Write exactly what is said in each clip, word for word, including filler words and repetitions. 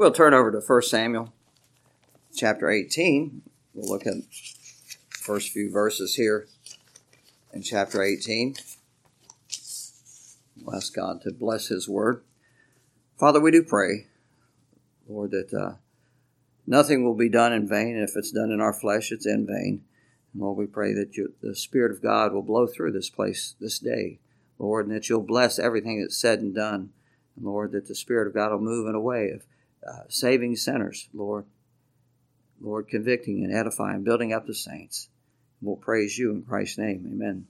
We'll turn over to First Samuel chapter eighteen. We'll look at the first few verses here in chapter eighteen. We'll ask God to bless His word. Father, we do pray, Lord, that uh, nothing will be done in vain. And if it's done in our flesh, it's in vain. And Lord, we pray that you, the Spirit of God will blow through this place this day, Lord, and that you'll bless everything that's said and done. And Lord, that the Spirit of God will move in a way of uh, saving sinners, Lord. Lord, convicting and edifying, building up the saints. We'll praise you in Christ's name. Amen.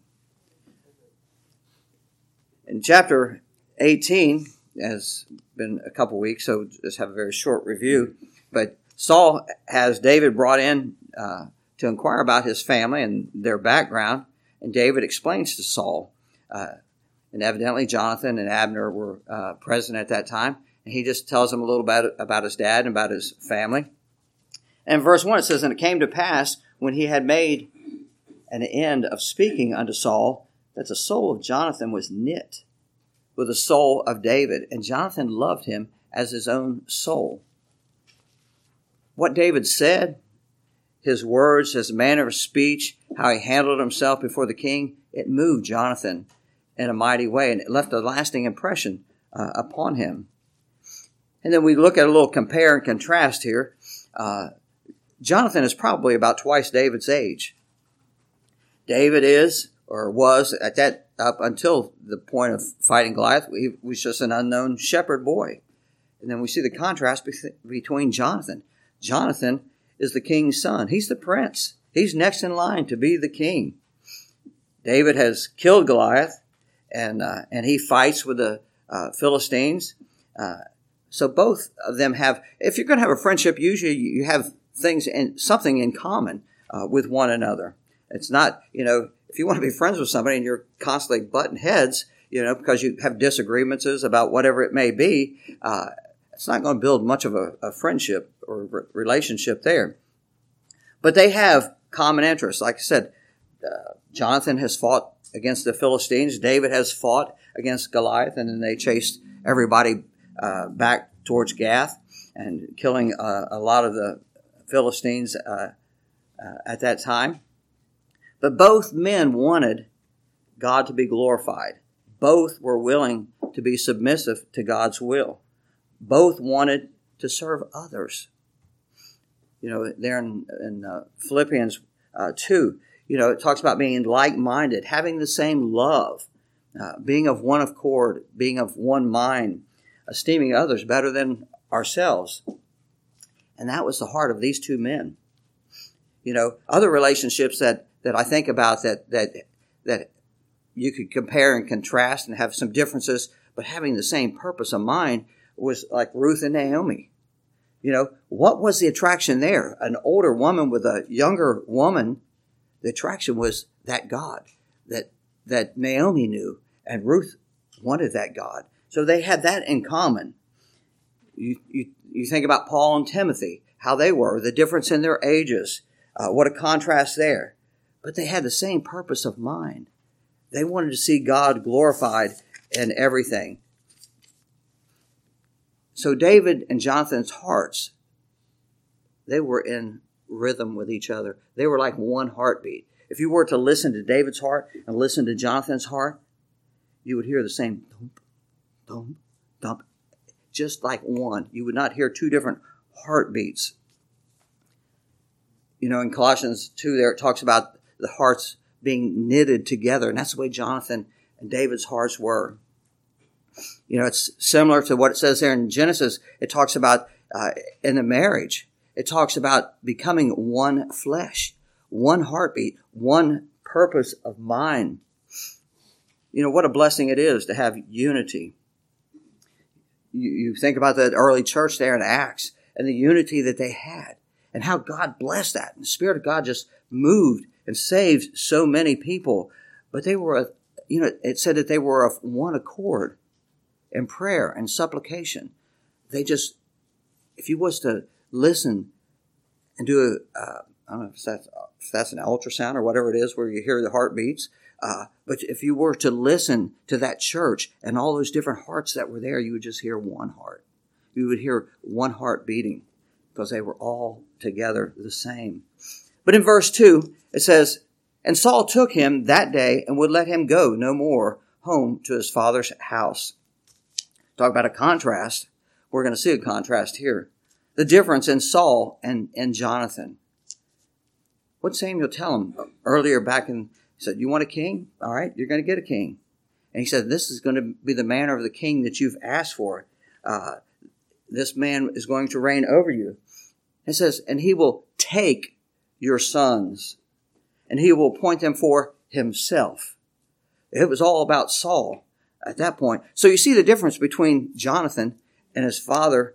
In chapter eighteen, has been a couple weeks, so just have a very short review. But Saul has David brought in uh, to inquire about his family and their background. And David explains to Saul, uh, and evidently Jonathan and Abner were uh, present at that time. And he just tells him a little bit about his dad and about his family. And in verse one it says, "And it came to pass, when he had made an end of speaking unto Saul, that the soul of Jonathan was knit with the soul of David, and Jonathan loved him as his own soul." What David said, his words, his manner of speech, how he handled himself before the king, it moved Jonathan in a mighty way, and it left a lasting impression uh, upon him. And then we look at a little compare and contrast here. Uh, Jonathan is probably about twice David's age. David is, or was, at that up until the point of fighting Goliath, he was just an unknown shepherd boy. And then we see the contrast be- between Jonathan. Jonathan is the king's son. He's the prince. He's next in line to be the king. David has killed Goliath, and uh, and he fights with the uh, Philistines. Uh, so both of them have, if you're going to have a friendship, usually you have things in something in common uh, with one another. It's not, you know, if you want to be friends with somebody and you're constantly butting heads, you know, because you have disagreements about whatever it may be, uh, it's not going to build much of a, a friendship or re- relationship there. But they have common interests. Like I said, uh, Jonathan has fought against the Philistines. David has fought against Goliath, and then they chased everybody uh, back towards Gath and killing uh, a lot of the Philistines uh, uh, at that time. But both men wanted God to be glorified. Both were willing to be submissive to God's will. Both wanted to serve others. You know, there in, in uh, Philippians uh, two, you know, it talks about being like-minded, having the same love, uh, being of one accord, being of one mind, esteeming others better than ourselves. And that was the heart of these two men. You know, other relationships that that I think about that that that you could compare and contrast and have some differences, but having the same purpose of mind was like Ruth and Naomi. You know, what was the attraction there? An older woman with a younger woman, the attraction was that God that that Naomi knew, and Ruth wanted that God. So they had that in common. You you, you think about Paul and Timothy, how they were, the difference in their ages, uh, what a contrast there. But they had the same purpose of mind. They wanted to see God glorified in everything. So David and Jonathan's hearts, they were in rhythm with each other. They were like one heartbeat. If you were to listen to David's heart and listen to Jonathan's heart, you would hear the same thump, thump, thump, just like one. You would not hear two different heartbeats. You know, in Colossians two there, it talks about the hearts being knitted together. And that's the way Jonathan and David's hearts were. You know, it's similar to what it says there in Genesis. It talks about uh, in the marriage, it talks about becoming one flesh, one heartbeat, one purpose of mind. You know, what a blessing it is to have unity. You, you think about the early church there in Acts and the unity that they had and how God blessed that. And the Spirit of God just moved and saved so many people. But they were, you know, it said that they were of one accord in prayer and supplication. They just, if you was to listen and do a, uh, I don't know if that's, if that's an ultrasound or whatever it is where you hear the heartbeats, uh, but if you were to listen to that church and all those different hearts that were there, you would just hear one heart. You would hear one heart beating because they were all together the same. But in verse two, it says, and Saul took him that day and would let him go no more home to his father's house. Talk about a contrast. We're going to see a contrast here. The difference in Saul and, and Jonathan. What Samuel tell him earlier back in, he said, you want a king? All right, you're going to get a king. And he said, this is going to be the manner of the king that you've asked for. Uh, this man is going to reign over you. It says, and he will take your sons, and he will appoint them for himself. It was all about Saul at that point. So you see the difference between Jonathan and his father,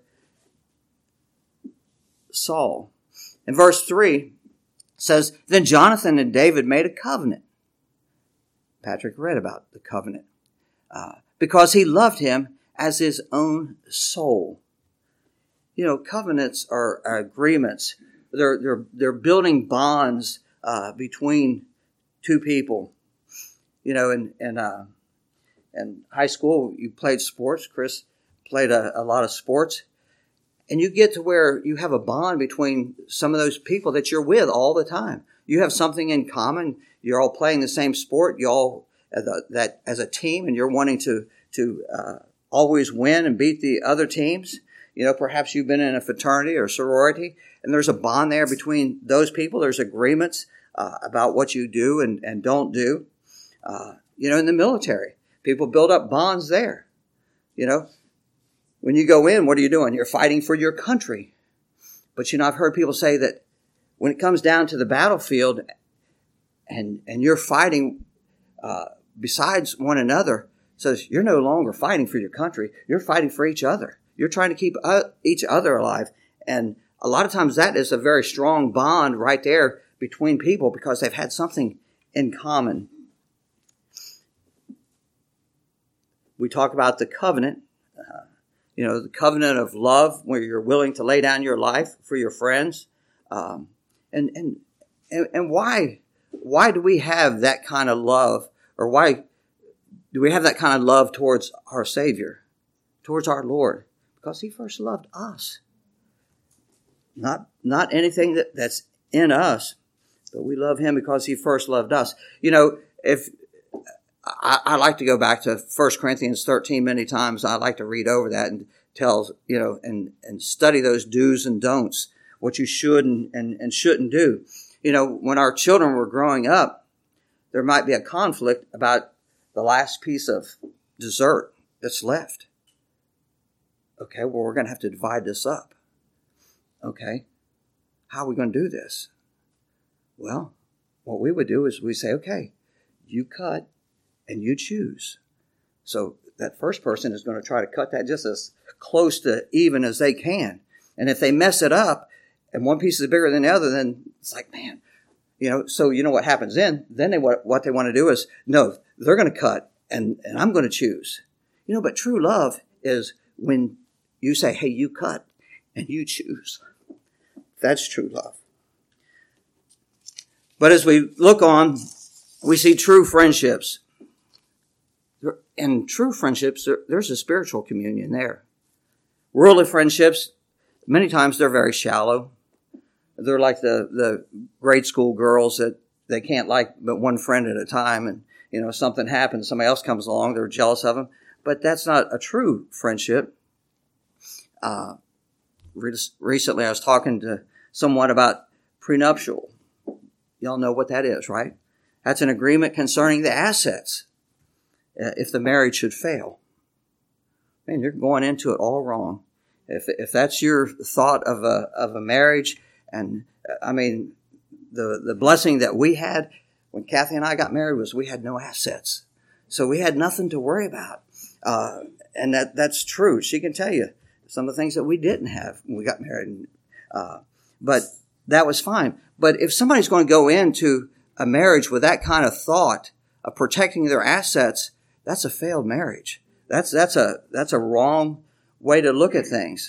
Saul. In verse three, says, then Jonathan and David made a covenant. Patrick read about the covenant. Uh, because he loved him as his own soul. You know, covenants are, are agreements. They're, they're, they're building bonds uh, between two people. You know, in, in, uh, in high school, you played sports. Chris played a, a lot of sports. And you get to where you have a bond between some of those people that you're with all the time. You have something in common. You're all playing the same sport. You all as a, that as a team, and you're wanting to to uh, always win and beat the other teams. You know, perhaps you've been in a fraternity or sorority, and there's a bond there between those people. There's agreements uh, about what you do and, and don't do. Uh, you know, in the military, people build up bonds there. You know, when you go in, what are you doing? You're fighting for your country. But, you know, I've heard people say that when it comes down to the battlefield and and you're fighting uh, besides one another, says you're no longer fighting for your country. You're fighting for each other. You're trying to keep uh, each other alive. And a lot of times that is a very strong bond right there between people because they've had something in common. We talk about the covenant. Uh, You know, the covenant of love where you're willing to lay down your life for your friends. Um, and, and, and, and why, why do we have that kind of love, or why do we have that kind of love towards our Savior, towards our Lord? Because he first loved us. Not, not anything that, that's in us, but we love him because he first loved us. You know, if, I, I like to go back to First Corinthians thirteen many times. I like to read over that and tells, you know, and, and study those do's and don'ts, what you should and, and, and shouldn't do. You know, when our children were growing up, there might be a conflict about the last piece of dessert that's left. Okay, well, we're going to have to divide this up. Okay, how are we going to do this? Well, what we would do is we say, okay, you cut and you choose. So that first person is going to try to cut that just as close to even as they can. And if they mess it up and one piece is bigger than the other, then it's like, man, you know, so you know what happens then? Then they what, what they want to do is, no, they're going to cut and, and I'm going to choose. You know, but true love is when you say, hey, you cut and you choose. That's true love. But as we look on, we see true friendships. In true friendships, there's a spiritual communion there. Worldly friendships, many times they're very shallow. They're like the, the grade school girls that they can't like but one friend at a time. And, you know, something happens, somebody else comes along, they're jealous of them. But that's not a true friendship. Uh, recently I was talking to someone about prenuptial. Y'all know what that is, right? That's an agreement concerning the assets. If the marriage should fail, man, you're going into it all wrong. If if that's your thought of a of a marriage, and I mean, the the blessing that we had when Kathy and I got married was we had no assets, so we had nothing to worry about, uh, and that that's true. She can tell you some of the things that we didn't have when we got married, uh, but that was fine. But if somebody's going to go into a marriage with that kind of thought of protecting their assets, that's a failed marriage. That's that's a that's a wrong way to look at things.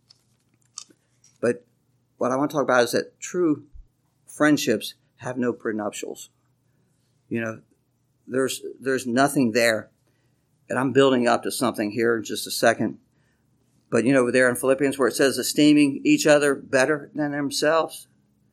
But what I want to talk about is that true friendships have no prenuptials. You know, there's there's nothing there. And I'm building up to something here in just a second. But, you know, there in Philippians where it says esteeming each other better than themselves.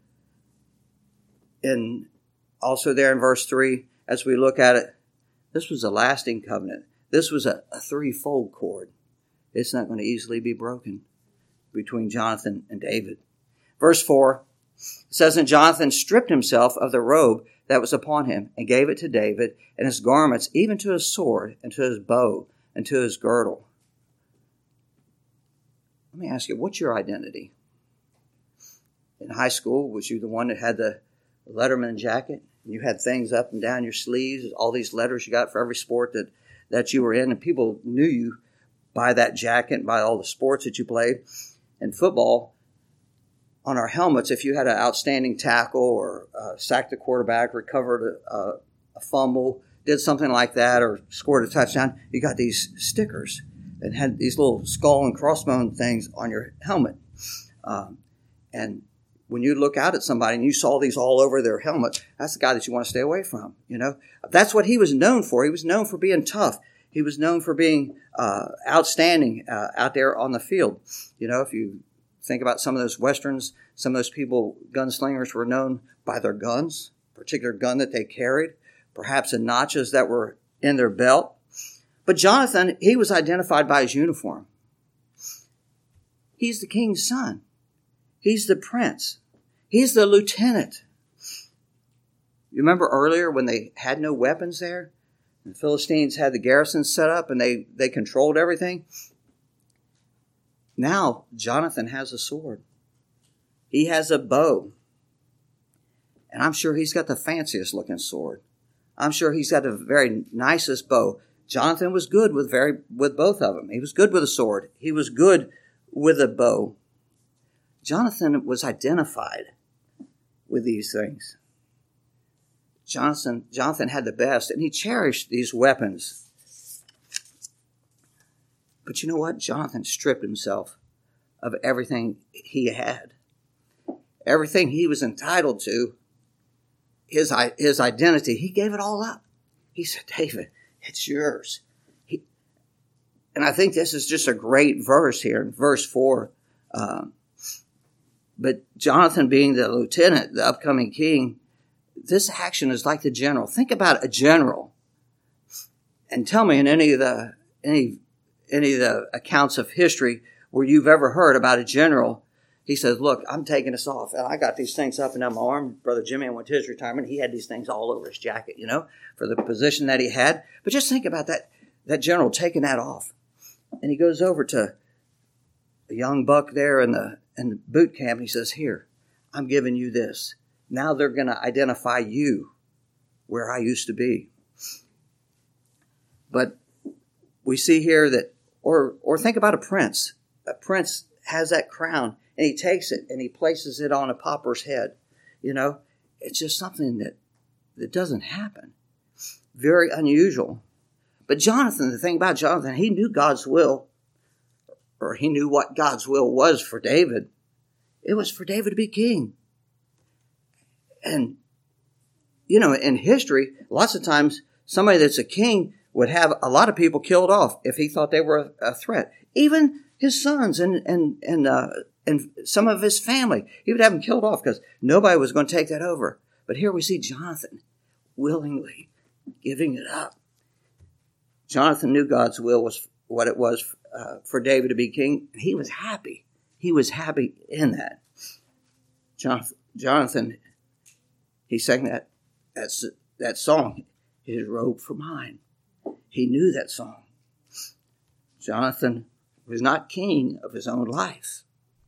And also there in verse three, as we look at it, this was a lasting covenant. This was a, a threefold cord. It's not going to easily be broken between Jonathan and David. Verse four says, and Jonathan stripped himself of the robe that was upon him and gave it to David, and his garments, even to his sword and to his bow and to his girdle. Let me ask you, what's your identity? In high school, was you the one that had the Letterman jacket? You had things up and down your sleeves, all these letters you got for every sport that, that you were in, and people knew you by that jacket, by all the sports that you played. In football, on our helmets, if you had an outstanding tackle or uh, sacked the quarterback, recovered a, a, a fumble, did something like that, or scored a touchdown, you got these stickers and had these little skull and crossbone things on your helmet. Um, and when you look out at somebody and you saw these all over their helmet, that's the guy that you want to stay away from. You know, that's what he was known for. He was known for being tough. He was known for being uh, outstanding uh, out there on the field. You know, if you think about some of those Westerns, some of those people, gunslingers, were known by their guns, a particular gun that they carried, perhaps in notches that were in their belt. But Jonathan, he was identified by his uniform. He's the king's son. He's the prince. He's the lieutenant. You remember earlier when they had no weapons there? The Philistines had the garrison set up and they, they controlled everything. Now, Jonathan has a sword. He has a bow. And I'm sure he's got the fanciest looking sword. I'm sure he's got the very nicest bow. Jonathan was good with very with both of them. He was good with a sword. He was good with a bow. Jonathan was identified with these things. Jonathan, Jonathan had the best, and he cherished these weapons. But you know what? Jonathan stripped himself of everything he had. Everything he was entitled to, his, his identity, he gave it all up. He said, David, it's yours. He, and I think this is just a great verse here in verse four. Um, but Jonathan being the lieutenant, the upcoming king, this action is like the general. Think about a general. And tell me in any of the any any of the accounts of history where you've ever heard about a general, he says, look, I'm taking this off. And I got these things up and down my arm. Brother Jimmy went to his retirement. He had these things all over his jacket, you know, for the position that he had. But just think about that, that general taking that off. And he goes over to a young buck there in the, in the boot camp. And he says, here, I'm giving you this. Now they're going to identify you where I used to be. But we see here that, or or think about a prince. A prince has that crown, and he takes it, and he places it on a pauper's head. You know, it's just something that, that doesn't happen. Very unusual. But Jonathan, the thing about Jonathan, he knew God's will, or he knew what God's will was for David. It was for David to be king. And, you know, in history, lots of times somebody that's a king would have a lot of people killed off if he thought they were a threat. Even his sons and and and uh, and some of his family, he would have them killed off because nobody was going to take that over. But here we see Jonathan willingly giving it up. Jonathan knew God's will was what it was uh, for David to be king. He was happy. He was happy in that. Jonathan, Jonathan he sang that, that, that song, His Robe for Mine. He knew that song. Jonathan was not king of his own life.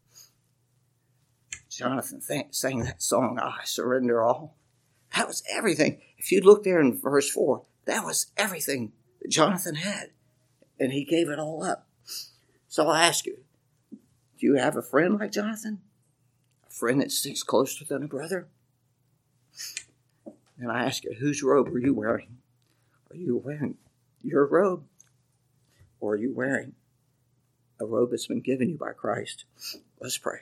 Jonathan th- sang that song, I Surrender All. That was everything. If you look there in verse four, that was everything that Jonathan had. And he gave it all up. So I'll ask you, do you have a friend like Jonathan? A friend that sticks closer than a brother? And I ask you, whose robe are you wearing? Are you wearing your robe? Or are you wearing a robe that's been given you by Christ? Let's pray.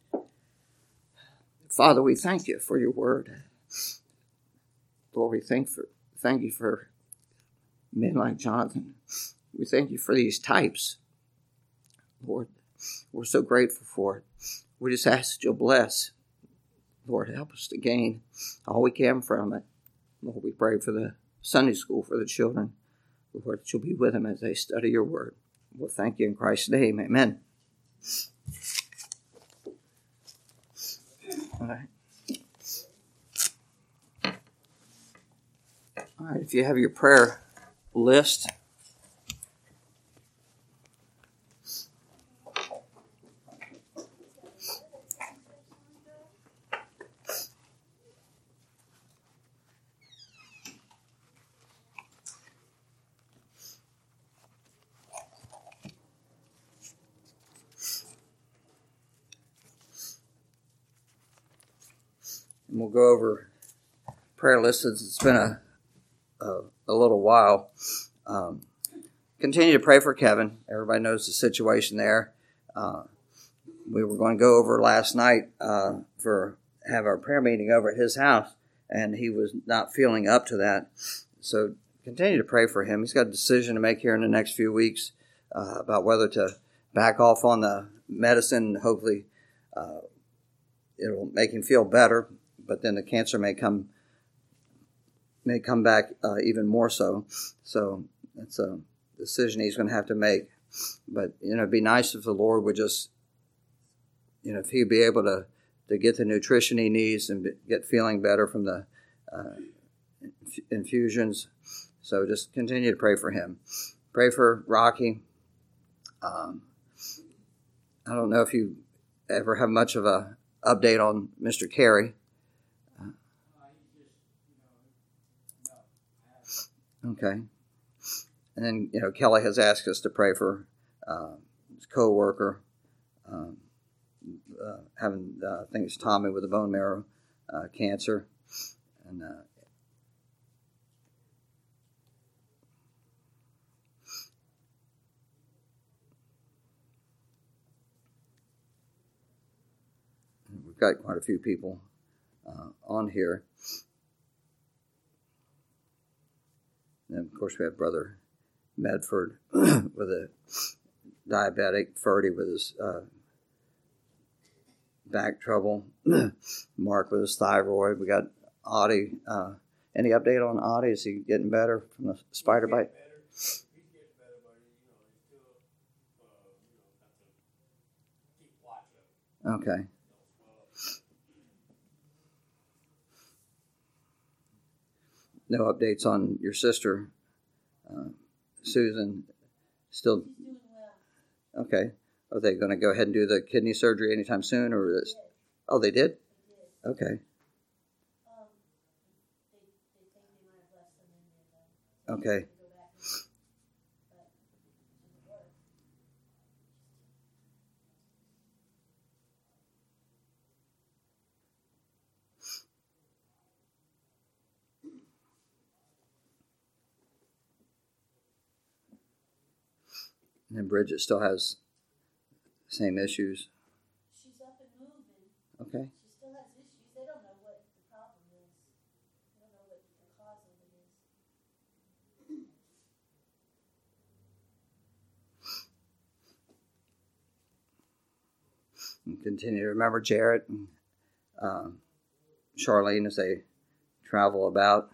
Father, we thank you for your word. Lord, we thank for thank you for men like Jonathan. We thank you for these types, Lord, We're so grateful for it. We just ask that you'll bless. Lord, help us to gain all we can from it. Lord, we pray for the Sunday school for the children. Lord, that you'll be with them as they study your word. We'll thank you in Christ's name. Amen. All right. All right, if you have your prayer list, and we'll go over prayer lists. It's been a a, a little while. Um, continue to pray for Kevin. Everybody knows the situation there. Uh, we were going to go over last night uh, for have our prayer meeting over at his house, and he was not feeling up to that. So continue to pray for him. He's got a decision to make here in the next few weeks uh, about whether to back off on the medicine. Hopefully, uh, it'll make him feel better, but then the cancer may come may come back uh, even more so. So it's a decision he's going to have to make. But, you know, it'd be nice if the Lord would just, you know, if he'd be able to, to get the nutrition he needs and get feeling better from the uh, infusions. So just continue to pray for him. Pray for Rocky. Um, I don't know if you ever have much of a update on Mister Carey. Okay. And then, you know, Kelly has asked us to pray for uh, his co-worker, um, uh, having, uh, I think it's Tommy with the bone marrow uh, cancer. And uh, we've got quite a few people uh, on here. And of course, we have Brother Medford with a diabetic, Ferdy with his uh, back trouble, Mark with his thyroid. We got Audie. Uh, any update on Audie? Is he getting better from the spider bite? He's getting better, but you know, he's still, uh, you know, have to keep watch of him. Okay. No updates on your sister, uh, Susan. Still. Doing well. Okay. Are they going to go ahead and do the kidney surgery anytime soon, or is? Oh, they did. They did. Okay. Um, they, they think they might have left some in there, though. Okay. Go back and, but it didn't work. And then Bridget still has the same issues. She's up and moving. Okay. She still has issues. They don't know what the problem is. They don't know what the cause of it is. And continue to remember Jarrett and um, Charlene as they travel about.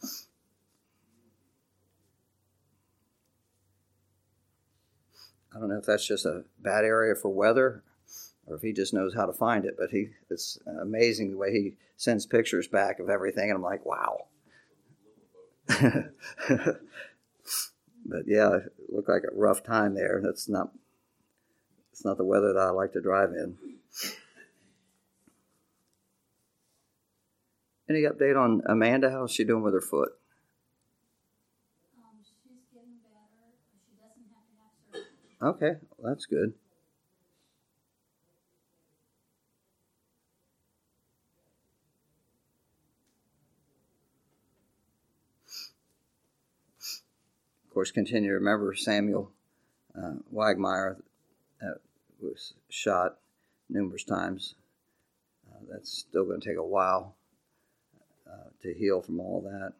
I don't know if that's just a bad area for weather or if he just knows how to find it, but he it's amazing the way he sends pictures back of everything, and I'm like, wow. But yeah, it looked like a rough time there. That's not it's not the weather that I like to drive in. Any update on Amanda? How's she doing with her foot? Um, she's getting better. She doesn't have to have surgery. Okay, well, that's good. Of course, continue to remember Samuel uh, Wagmeyer uh, was shot numerous times. Uh, that's still going to take a while uh, to heal from all that.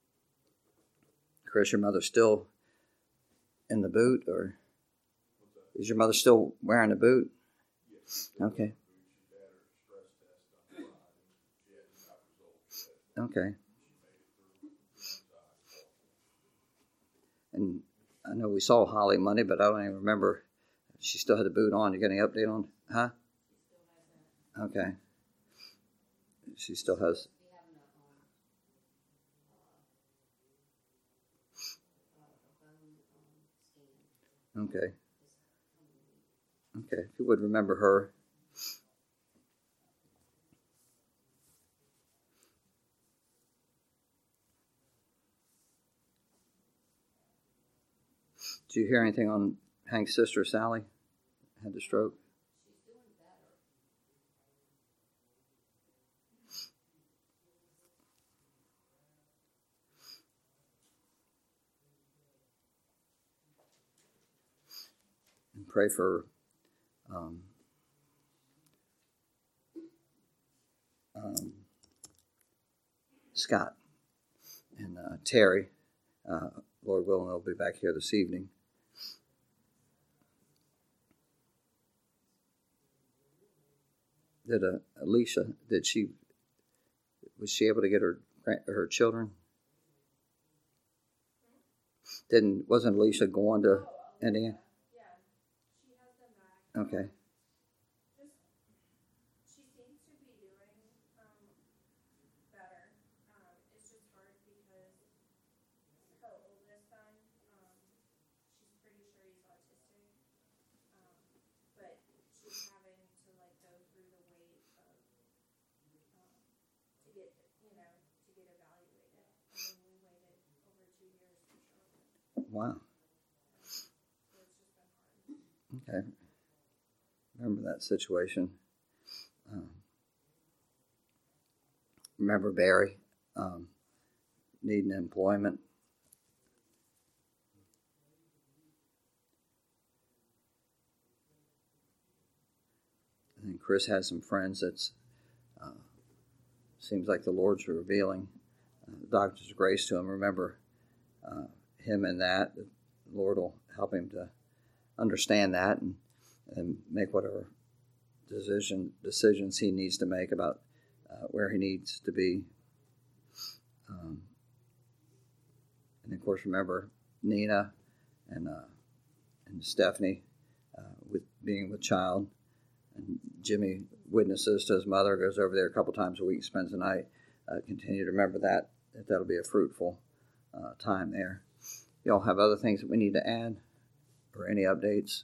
Chris, your mother's still in the boot, or Is your mother still wearing a boot? Okay. Okay. And I know we saw Holly Monday, but I don't even remember. She still had the boot on. You got any update on? Huh? Okay. She still has. Okay. Okay. If you would remember her. Did you hear anything on Hank's sister, Sally? Had the stroke? And pray for um, um, Scott and uh, Terry. Uh, Lord willing, they'll be back here this evening. Did uh, Alicia, did she, was she able to get her her children? Didn't, wasn't Alicia going to Indiana? Yeah, she has them back. Okay. Just, she seems to be doing um, better. Um, it's just hard because her oldest son, um, she's pretty sure he's autistic, um, but she's having to like go through the weight of um, to get you know to get evaluated. And then we waited over two years for Charlotte. Wow. So it's just been hard. Okay. Remember that situation. Um, remember Barry um, needing employment. I think Chris has some friends that's uh, seems like the Lord's revealing uh, the doctor's grace to him. Remember uh, him in that. The Lord will help him to understand that and, and make whatever decision decisions he needs to make about uh, where he needs to be. Um, and of course, remember Nina and uh, and Stephanie uh, with being with child. And Jimmy witnesses to his mother, goes over there a couple times a week, spends the night. Uh, continue to remember that, that that'll be a fruitful uh, time there. Y'all have other things that we need to add or any updates?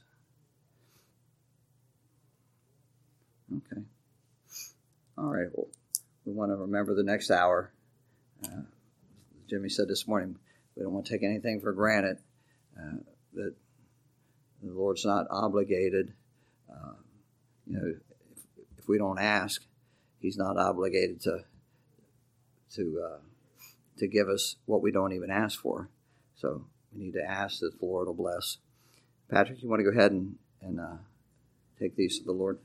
Okay. All right. Well, we want to remember the next hour. Uh, Jimmy said this morning, we don't want to take anything for granted. Uh, that the Lord's not obligated. Uh, you know, if, if we don't ask, He's not obligated to to uh, to give us what we don't even ask for. So we need to ask that the Lord will bless. Patrick, you want to go ahead and and uh, take these to the Lord?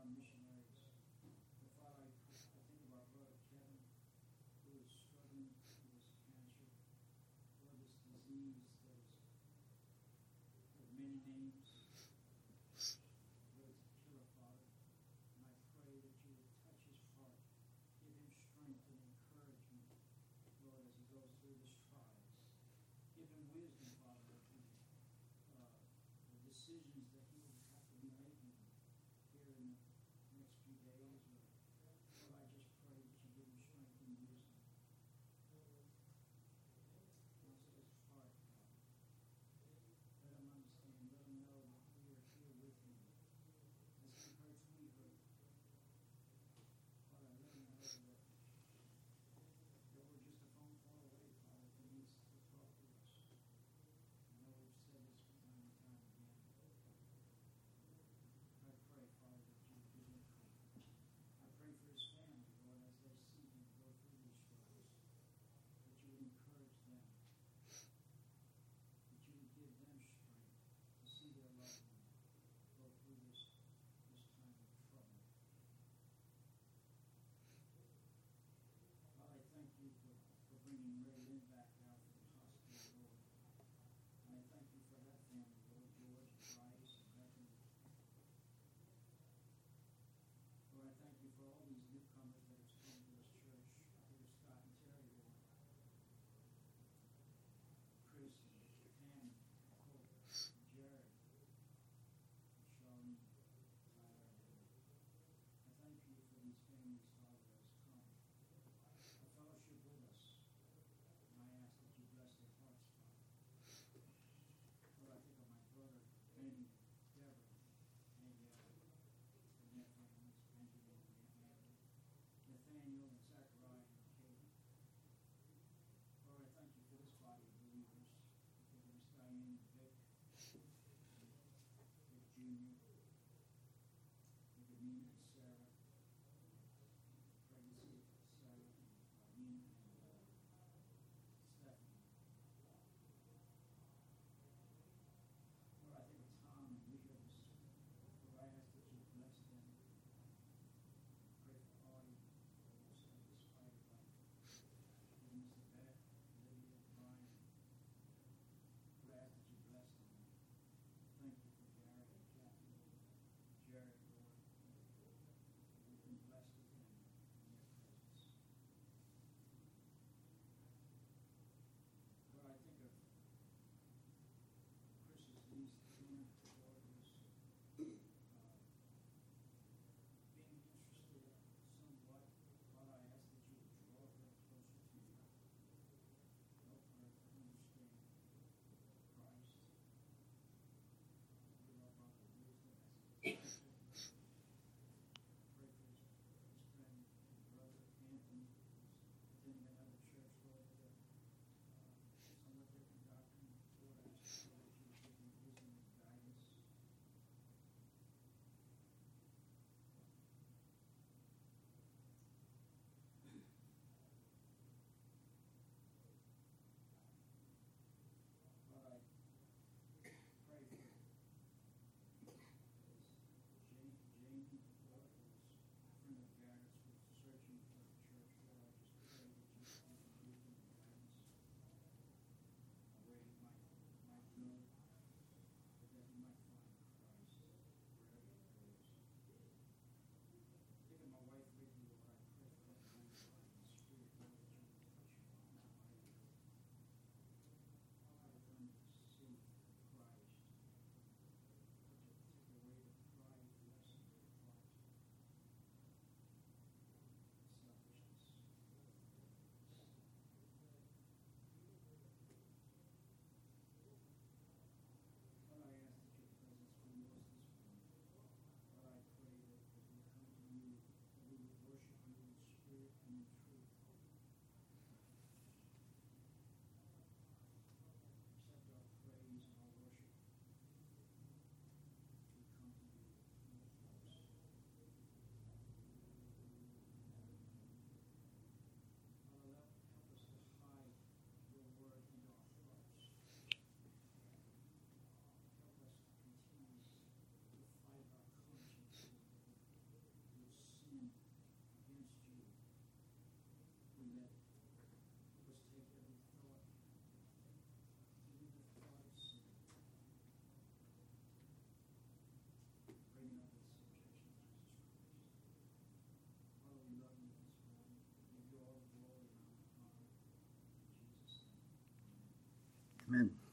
our missionaries. But Father, I, I think of our brother Kevin, who is struggling with this cancer, or this disease that is with many names, but it's a killer, Father. And I pray that you would touch his heart, give him strength and encouragement, Lord, as he goes through this trial. Give him wisdom, Father, of the, uh, the decisions that he will have to be making here in the next few days. Or, Lord, I just pray that you give him strength and wisdom. Counsel his heart, Father. Let him understand, let him know that Amen.